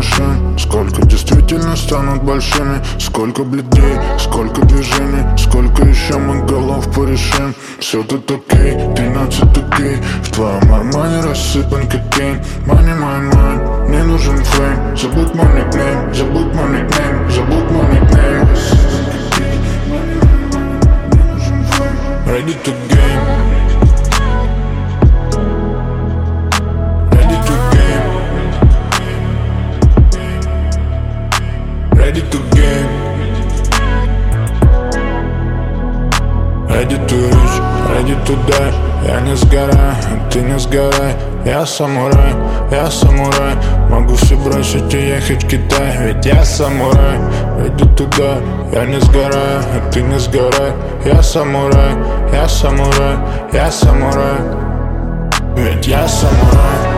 машин, сколько действительно станут большими, сколько бледей, сколько движений, сколько еще мы голов порешим. Все тут окей, 13 окей, в твоем армане рассыпан кокейн. Money, my mind, мне нужен фейм. Забудь мой никнейм, забудь мой никнейм, забудь мой никнейм. Ready to game. Ready to game. Ready to game. Ready to reach, ready to die. Я не сгораю, ты не сгорай. Я самурай, могу все бросить и ехать в Китай. Ведь я самурай, иду туда. Я не сгораю, ты не сгорай. Я самурай, ведь я самурай.